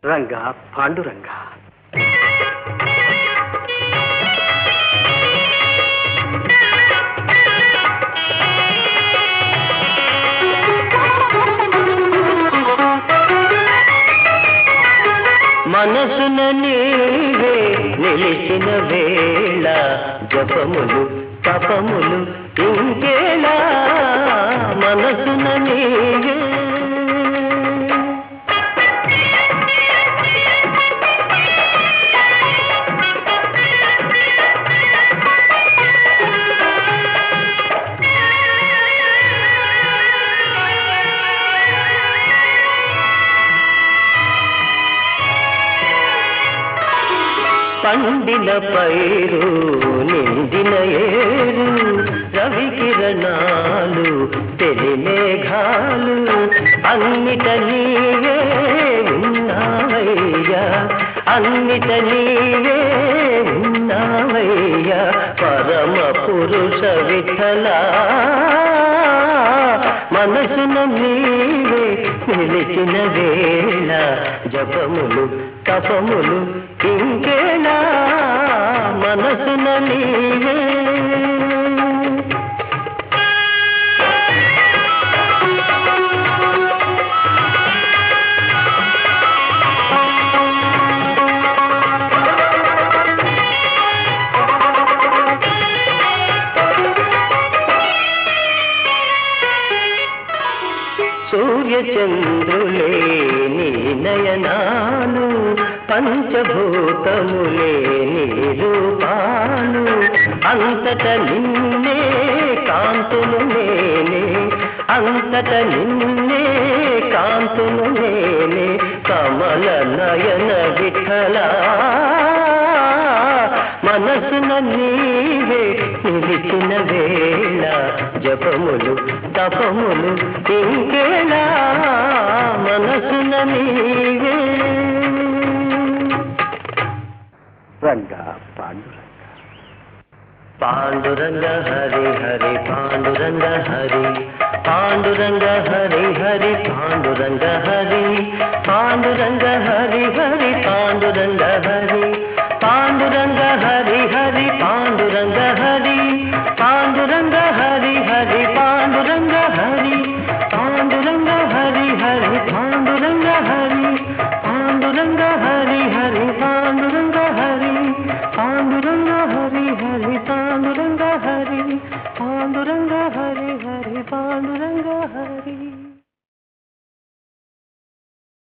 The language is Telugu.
రంగా పాండురంగా. మనసున నీవే నిలిచిన వేళ జపములు తపములు ఇంకేలా మనసున నీవే. పండిన పైరు నిండిన ఏరు రవి కిరణాలు తెలిమేఘాలు అన్నిట నీవే ఉన్నావయ్యా, అన్నిట నీవే ఉన్నావయ్యా పరమ పురుష విఠలా. మనసున నీవే నిలిచిన వేళ జపములు తపములు ఇంకేలా మనసున నీవే. సూర్యచంద్రులే నీ నయనాలు పంచభూతములే నీ రూపాలు అంతట నిన్నే కాంతులు నేనే, అంతట నిన్నే కాంతులు నేనే కమల నయన విఠలా. మనసున నీవే నిలిచిన వేళ జపములు తపములు ఇంకేలా మనసున నీవే. రంగా పాండురంగ. పాండురంగ హరి హరి పాండురంగ హరి, పాండురంగ హరి హరి పాండురంగ హరి, పాండురంగ హరి హరి పాండురంగ హరి, పాండురంగ హరి హరి పాండురంగ హరి, పాండురంగ హరి హరి పాండురంగ హరి, పాండురంగ హరి హరి పాండురంగ హరి, పాండురంగ హరి హరి